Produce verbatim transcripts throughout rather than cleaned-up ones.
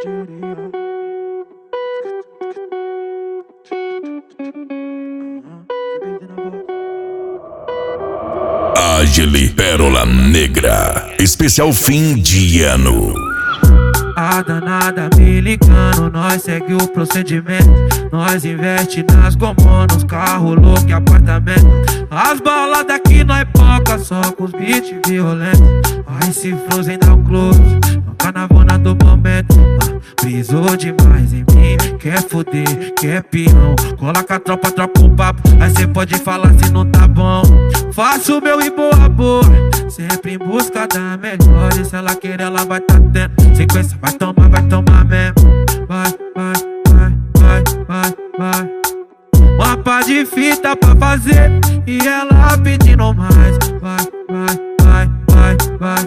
Agile Pérola Negra, especial fim de ano. A danada me ligando, nós segue o procedimento. Nós investe nas gomô, nos carros loucos e apartamento. As baladas aqui nós poca, só com os beats violentos. Vai se Frozen dá um close, no carnavona do momento. ah, Brisou demais em mim, quer foder, quer peão. Coloca a tropa, troca o papo, aí cê pode falar se não tá bom. Faço o meu e boa boa, sempre em busca da melhor. E se ela querer, ela vai tá tendo. Sequência, vai tomar, vai tomar mesmo. Vai, vai, vai, vai, vai, vai. Uma pá de fita pra fazer e ela pedindo mais. Vai, vai, vai, vai, vai,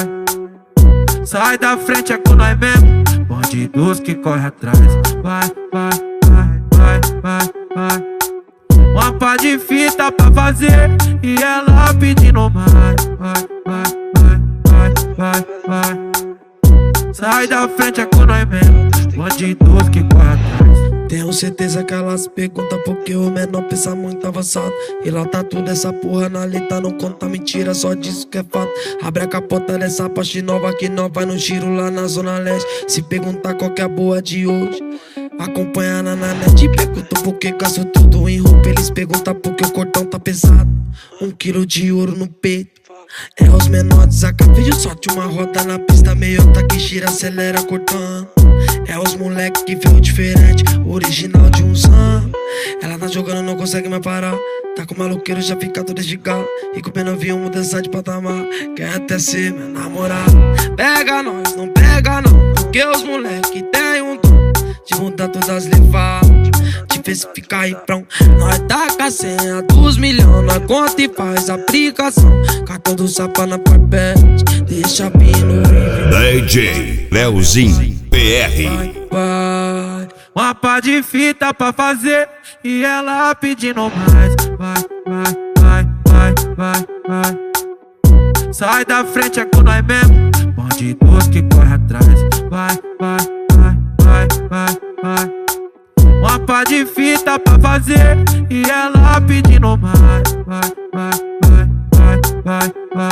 vai. Sai da frente, é com nós mesmo. Bandidos que corre atrás. Vai, vai, vai, vai, vai, vai. Uma pá de fita pra fazer e ela pedindo mais. Vai, vai, vai, vai, vai, vai. Sai da frente, é com nós mesmo. Bandidos que corre atrás. Tenho certeza que elas perguntam porque o menor pensa muito avançado. E lá tá tudo essa porra na letra, não conta mentira, só diz que é fato. Abre a capota dessa Porsche nova que nós vai no giro lá na zona leste. Se perguntar qual que é a boa de hoje, acompanha na net. Perguntam por que gasto tudo em roupa, eles perguntam por que o cordão tá pesado. Um quilo de ouro no peito, é os menores, acabei de sorte. Uma roda na pista, meiota que gira, acelera cortando. É os moleque que veio diferente, original de um sam. Ela tá jogando, não consegue mais parar. Tá com maloqueiro, já fica todo desligado. E com pena vinha mudança de patamar. Quer até ser meu namorado. Pega nós, não pega não, porque os moleque tem um dom de mudar todas as levadas, te fez ficar riprão. Nós taca a senha dos milhões, nós conta e faz aplicação. Cartão do sapa na papete, deixa pino. D J Leozinho P R. Vai, vai. Uma pá de fita pra fazer e ela pedindo mais. Vai, vai, vai, vai, vai, vai. Sai da frente, é com nós mesmo. Bandidos que corre atrás. Vai, vai, vai, vai, vai, vai. Uma pá de fita pra fazer e ela pedindo mais. Vai, vai, vai, vai, vai,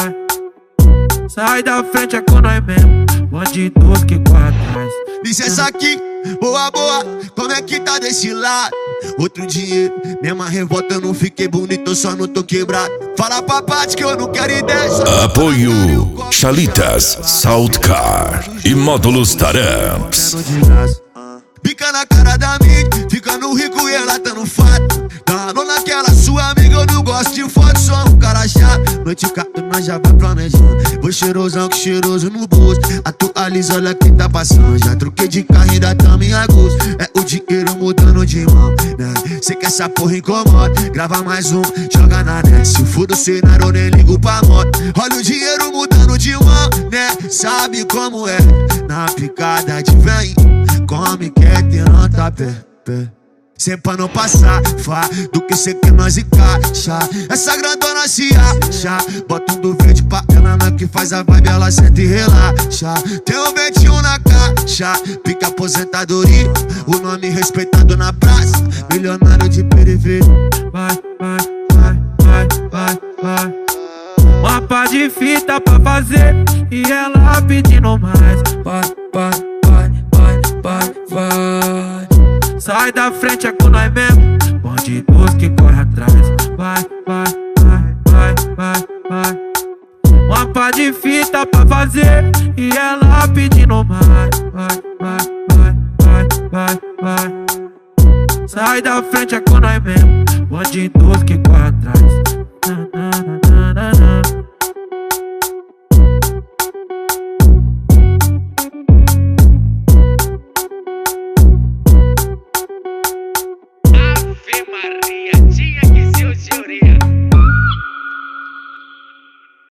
vai. Sai da frente, é com nós mesmo. Bandidos que corre atrás. Licença aqui, boa, boa, como é que tá desse lado? Outro dinheiro, mesma revolta, eu não fiquei bonito, eu só não tô quebrado. Fala pra Paty que eu não quero ideia. Apoio Chalitas, Saltcar e Módulos Taramps. Pica na cara da mídia, fica no rico e ela tá no fato. Danou naquela sua amiga, eu não gosto de foto, sou um cara chato. Noite cato, nós já vai planejando. Vou cheirosão que cheiroso no bolso. Atualiza, olha quem tá passando. Já troquei de carro, ainda tamo em agosto. É o dinheiro mudando de mão, né? Cê que essa porra incomoda, grava mais um, joga na net. Se for do cenário, eu nem ligo pra moto. Olha o dinheiro mudando de mão, né? Sabe como é, na picada de vem. Come, quer ter anta pé, pé. Cê pra não passar, fá, do que cê quer nós encaixa. Essa grandona se acha, bota um do verde pra ela, na que faz a vibe, ela senta e relaxa. Tem um vinte e um na caixa, pica aposentadoria, o nome respeitado na praça, milionário de periferia. Vai, vai, vai, vai, vai, vai. Uma pá de fita pra fazer e ela pedindo mais. Vai, vai, vai, vai, vai, vai. Sai da frente, é com nós mesmo. Bandidos que corre atrás. Vai, vai, vai, vai, vai, vai. Uma pá de fita pra fazer e ela pedindo mais. Vai, vai, vai, vai, vai, vai. Sai da frente, é com nós mesmo. Bandidos que